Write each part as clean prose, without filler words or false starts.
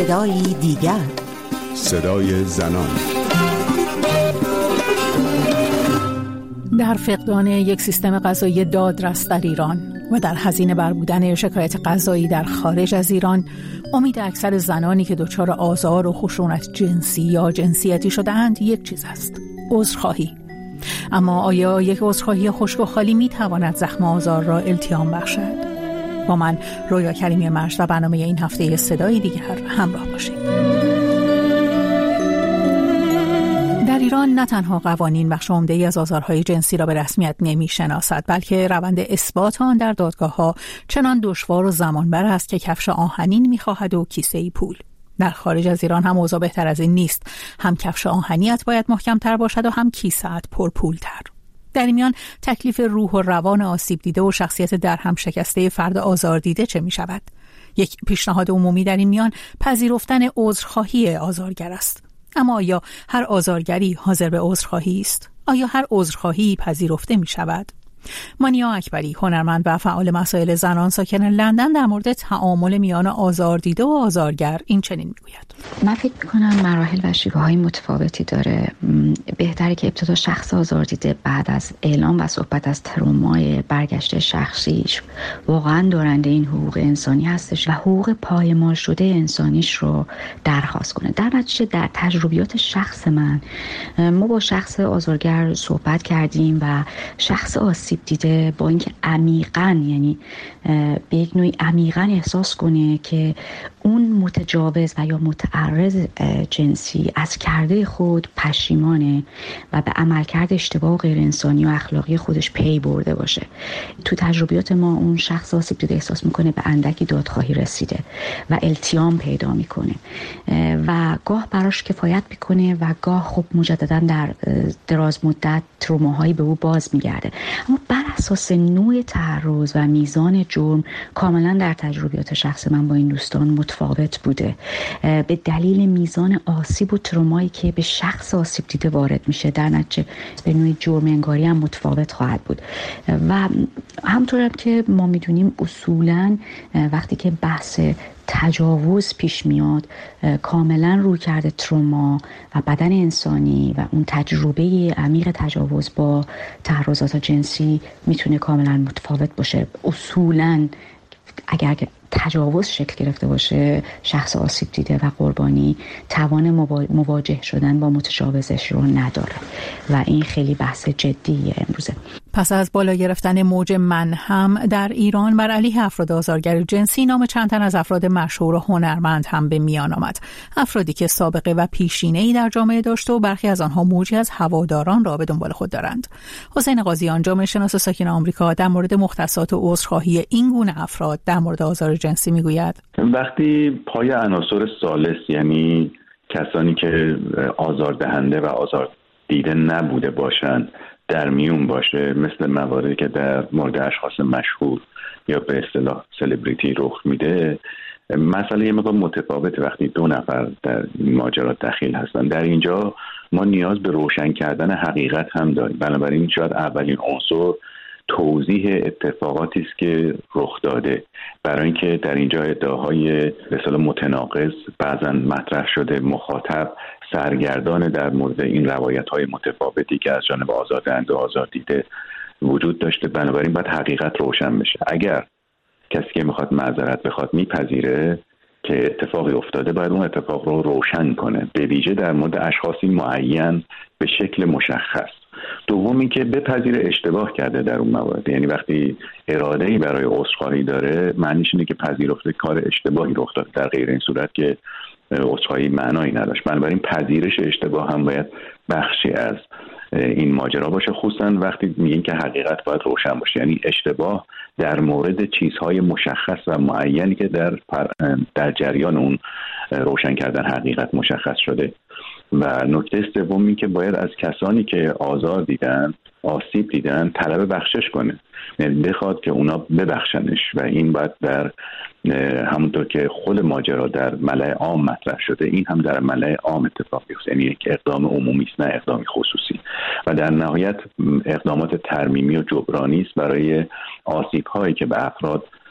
صدایی دیگر، صدای زنان. در فقدان یک سیستم قضایی دادرس در ایران و در هزینه بر بودن شکایت قضایی در خارج از ایران، امید اکثر زنانی که دچار آزار و خشونت جنسی یا جنسیتی شده‌اند یک چیز است: عذرخواهی. اما آیا یک عذرخواهی خشک و خالی می‌تواند زخم آزار را التیام بخشد؟ با من رویا کریمی مجد و برنامه این هفته صدای دیگر همراه باشید. در ایران نه تنها قوانین بخش عمده‌ای از آزارهای جنسی را به رسمیت نمی‌شناسد، بلکه روند اثبات آن در دادگاه‌ها چنان دشوار و زمانبر است که کفش آهنین می‌خواهد و کیسه‌ای پول. در خارج از ایران هم اوضاع بهتر از این نیست. هم کفش آهنیت باید محکم‌تر باشد و هم کیسه‌ات پرپول‌تر. در این میان تکلیف روح و روان آسیب دیده و شخصیت در هم شکسته فرد آزار دیده چه می شود؟ یک پیشنهاد عمومی در این میان پذیرفتن عذرخواهی آزارگر است. اما آیا هر آزارگری حاضر به عذرخواهی است؟ آیا هر عذرخواهی پذیرفته می شود؟ مانیا اکبری، هنرمند و فعال مسائل زنان ساکن لندن، در مورد تعامل میان آزاردیده و آزارگر این چنین میگوید: من فکر می‌کنم مراحل و شیوه‌های متفاوتی داره. بهتره که ابتدا شخص آزاردیده بعد از اعلام و صحبت از ترومای برگشت شخصیش واقعاً دارنده این حقوق انسانی هستش و حقوق پایمال شده انسانیش رو درخواست کنه. در نتیجه در تجربیات شخص من، ما با شخص آزارگر صحبت کردیم و شخص آسیب دیده با اینکه عمیقاً، یعنی به یک نوعی عمیقاً احساس کنه که اون متجاوز و یا متعرض جنسی از کرده خود پشیمانه و به عملکرد اشتباه و غیر انسانی و اخلاقی خودش پی برده باشه. تو تجربیات ما اون شخص آسیب دیده احساس میکنه به اندکی دادخواهی رسیده و التیام پیدا میکنه و گاه براش کفایت میکنه و گاه خب مجددا در دراز مدت تروماهایی به او باز میگرده. اما بر اساس نوع تعرض و میزان جرم کاملا در تجربیات شخص من با این دوستان متفاوت بوده. به دلیل میزان آسیب و ترومایی که به شخص آسیب دیده وارد میشه، در نتیجه به نوع جرم انگاری هم متفاوت خواهد بود. و همطور که ما میدونیم اصولا وقتی که بحث تجاوز پیش میاد، کاملا روی کرده تروما و بدن انسانی و اون تجربه عمیق تجاوز با تعرضات جنسی میتونه کاملا متفاوت باشه. اصولا اگر تجاوز شکل گرفته باشه، شخص آسیب دیده و قربانی توان مواجه شدن با متجاوزش رو نداره و این خیلی بحث جدیه امروزه. پس از بالا گرفتن موج من هم در ایران بر علیه افراد آزارگر جنسی، نام چند تن از افراد مشهور و هنرمند هم به میان آمد. افرادی که سابقه و پیشینه‌ای در جامعه داشته و برخی از آنها موجی از هواداران را به دنبال خود دارند. حسین قاضیان، جامعه شناس ساکن آمریکا، در مورد مختصات و عذرخواهی این گونه افراد در مورد آزار جنسی میگوید: وقتی پای عناصر ثالث، یعنی کسانی که آزاردهنده و آزار دیده نبوده باشند، در میون باشه، مثل مواردی که در مورد اشخاص مشهور یا به اصطلاح سلبریتی رخ میده، مسئله یه مقدار متفاوته. وقتی دو نفر در این ماجرا دخیل هستن، در اینجا ما نیاز به روشن کردن حقیقت هم داریم. بنابراین شاید اولین عنصر توضیح اتفاقاتی است که رخ داده، برای اینکه در اینجا ادعاهای به اصطلاح متناقض بعضا مطرح شده، مخاطب سرگردان در مورد این روایت‌های متفاوتی که از جانب آزاردهنده و آزاردیده وجود داشته. بنابراین باید حقیقت روشن بشه. اگر کسی که میخواد معذرت بخواد میپذیره که اتفاقی افتاده، باید اون اتفاق رو روشن کنه، به ویژه در مورد اشخاصی معین به شکل مشخص. دومی که بپذیره اشتباه کرده در اون موارد. یعنی وقتی اراده‌ای برای عذرخواهی داره، معنیش اینه که پذیرفته کار اشتباهی رخ داده، در غیر این صورت که عذرخواهی معنایی نداشت. بنابراین پذیرش اشتباه هم باید بخشی از این ماجرا باشه، خصوصا وقتی میگیم که حقیقت باید روشن باشه. یعنی اشتباه در مورد چیزهای مشخص و معینی که در جریان اون روشن کردن حقیقت مشخص شده. و نکته سوم این که باید از کسانی که آزار دیدن، آسیب دیدن، طلب بخشش کنه، یعنی بخواد که اونا ببخشنش. و این باید در همونطور که خود ماجرا در ملأ عام مطرح شده، این هم در ملأ عام اتفاق بیفته. یعنی یک اقدام عمومی است، نه اقدامی خصوصی. و در نهایت اقدامات ترمیمی و جبرانی است برای آسیب هایی که به افراد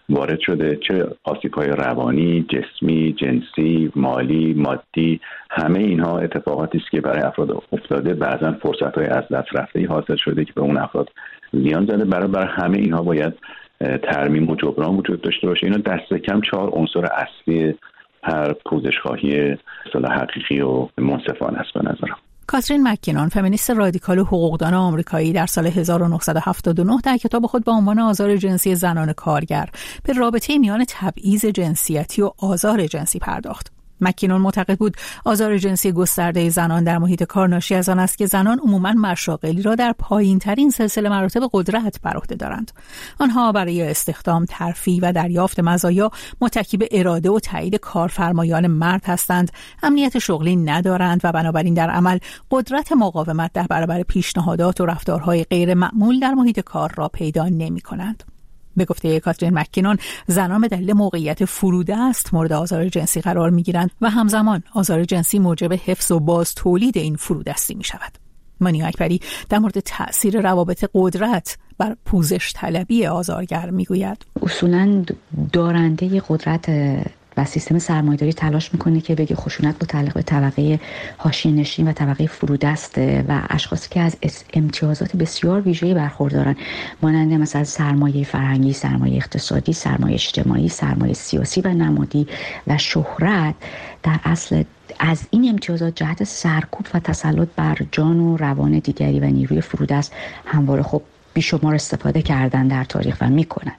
وارد شده، چه آسیب‌های روانی، جسمی، جنسی، مالی، مادی، همه اینها اتفاقاتی است که برای افراد افتاده. بعضا فرصت‌های از دست رفته‌ای حاصل شده که به اون افراد زیان زده. برای همه اینها باید ترمیم و جبران وجود داشته باشه. اینا دست کم 4 عنصر اصلی هر پوزش‌خواهی اصطلاح حقیقی و منصفانه است به نظرم. کاترین مکینون، فمینیست رادیکال و حقوقدان آمریکایی، در سال 1979 در کتاب خود با عنوان آزار جنسی زنان کارگر به رابطه میان تبعیض جنسیتی و آزار جنسی پرداخت. مکینون معتقد بود آزار جنسی گسترده زنان در محیط کار ناشی از آن است که زنان عموماً مشاغلی را در پایین‌ترین سلسله مراتب قدرت بر عهده دارند. آنها برای استخدام، ترفیع و دریافت مزایا متکی به اراده و تایید کارفرمایان مرد هستند، امنیت شغلی ندارند و بنابراین در عمل قدرت مقاومت در برابر پیشنهادات و رفتارهای غیر معمول در محیط کار را پیدا نمی‌کنند. به گفته کاترین مکینون، زنان به دلیل موقعیت فرودست مورد آزار جنسی قرار می‌گیرند و همزمان آزار جنسی موجب حفظ و باز تولید این فرودستی می‌شود. مانیا اکبری در مورد تأثیر روابط قدرت بر پوزش طلبی آزارگر می‌گوید. اصولاً دارنده قدرت و سیستم سرمایه‌داری تلاش میکنه که بگه خشونت متعلق به طبقه حاشیه‌نشین و طبقه فرودسته و اشخاصی که از امتیازات بسیار ویژه‌ای برخوردارن، مانند مثلا سرمایه فرهنگی، سرمایه اقتصادی، سرمایه اجتماعی، سرمایه سیاسی و نمادی و شهرت، در اصل از این امتیازات جهت سرکوب و تسلط بر جان و روان دیگری و نیروی فرودست همواره خب بیشمار استفاده کردن در تاریخ و میکنن.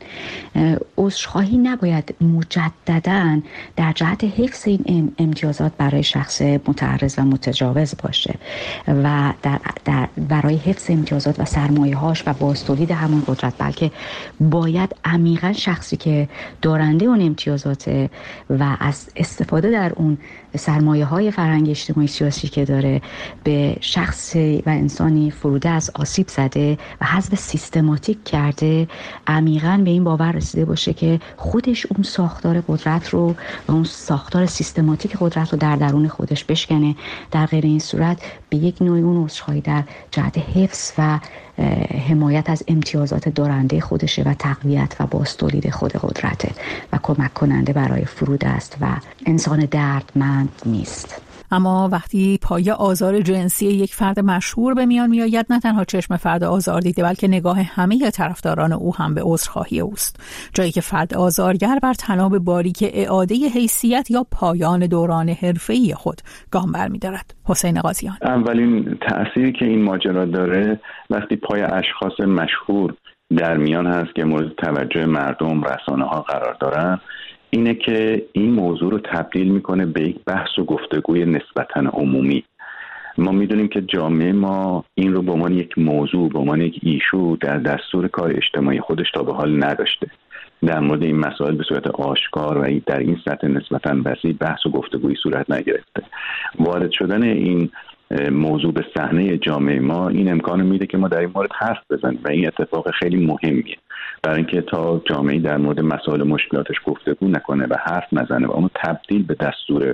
عذرخواهی نباید مجدداً در جهت حفظ این امتیازات برای شخص متعرض و متجاوز باشه و در برای حفظ امتیازات و سرمایه‌هاش و بازتولید همون قدرت، بلکه باید عمیقاً شخصی که دارنده اون امتیازات و از استفاده در اون سرمایه‌های فرهنگی، اجتماعی، سیاسی که داره به شخص و انسانی فرودست آسیب زده و حذف سیستماتیک کرده، عمیقاً به این باور رسیده باشه که خودش اون ساختار قدرت رو و اون ساختار سیستماتیک قدرت رو در درون خودش بشکنه. در غیر این صورت به یک نوعی اون عذرخواهی در جهت حفظ و حمایت از امتیازات دارنده خودشه و تقویت و بازتولید خود قدرته و کمک کننده برای فرودست و انسان دردمند نیست. اما وقتی پایه آزار جنسی یک فرد مشهور به میان میآید، نه تنها چشم فرد آزار دیده بلکه نگاه همه طرفداران او هم به عذرخواهی اوست، جایی که فرد آزارگر بر طناب باریک اعاده حیثیت یا پایان دوران حرفه‌ای خود گام برمی‌دارد. حسین قاضیان: اولین تأثیری که این ماجرا داره وقتی پای اشخاص مشهور در میان هست که مورد توجه مردم، رسانه‌ها قرار دارن، اینه که این موضوع رو تبدیل میکنه به یک بحث و گفتگوی نسبتاً عمومی. ما میدونیم که جامعه ما این رو به عنوان یک موضوع، به عنوان یک ایشو در دستور کار اجتماعی خودش تا به حال نداشته. در مورد این مسائل به صورت آشکار و در این سطح نسبتاً وسیع بحث و گفتگوی صورت نگرفته. وارد شدن این موضوع به صحنه جامعه ما این امکان میده که ما در این مورد حرف بزنیم و این اتفاق خیلی مهمیه، برای اینکه تا جامعه در مورد مسائل و مشکلاتش گفتگو نکنه و حرف نزنه و اونو تبدیل به دستور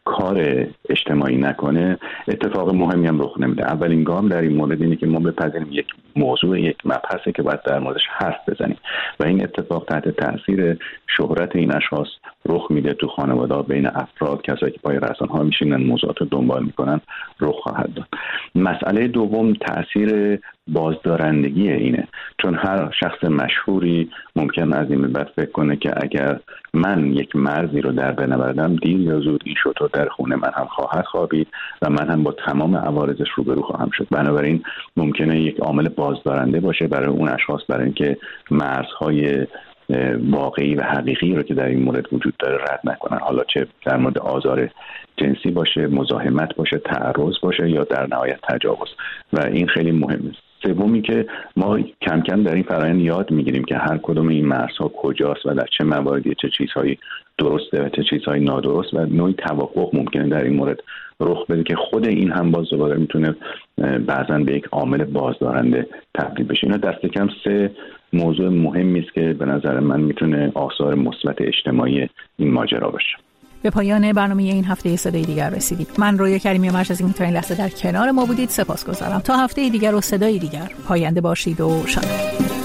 کار اجتماعی نکنه، اتفاق مهمی هم رخ نمیده. اولین گام در این مورد اینه که ما بپذیریم یک موضوع، یک مبحثه که باید در موردش حرف بزنیم و این اتفاق تحت تاثیر شهرت این اشخاص رخ میده تو خانواده، بین افراد، کسایی که پای رسانه‌ها میشینن موضوعات رو دنبال میکنن رخ خواهد داد. مسئله دوم تاثیر بازدارندگی اینه، چون هر شخص مشهوری ممکن از این به بعد فکر کنه که اگر من یک مرزی رو در بر نبردم، دیر یا زود این شطور در خونه من هم خواهد خوابید و من هم با تمام عوارضش روبرو خواهم شد. بنابراین ممکنه یک عامل بازدارنده باشه برای اون اشخاص، برای اینکه مرزهای واقعی و حقیقی رو که در این مورد وجود داره رد نکنن، حالا چه در مورد آزار جنسی باشه، مزاحمت باشه، تعرض باشه یا در نهایت تجاوز، و این خیلی مهمه. سومی که ما کم کم در این فرآیند یاد میگیریم که هر کدوم این مرزها کجاست و در چه مواردی چه چیزهایی درسته و چه چیزهایی نادرست و نوعی توافق ممکنه در این مورد رخ بده که خود این هم باز دوباره میتونه بعضا به یک عامل بازدارنده تبدیل بشه. اینا دست کم 3 موضوع مهمی است که به نظر من میتونه آثار مثبت اجتماعی این ماجرا باشه. به پایان برنامه این هفته صدای دیگر رسیدیم. من رویا کریمی مرش از این تا این لحظه در کنار ما بودید سپاسگزارم. تا هفته دیگر و صدای دیگر پاینده باشید و شاد.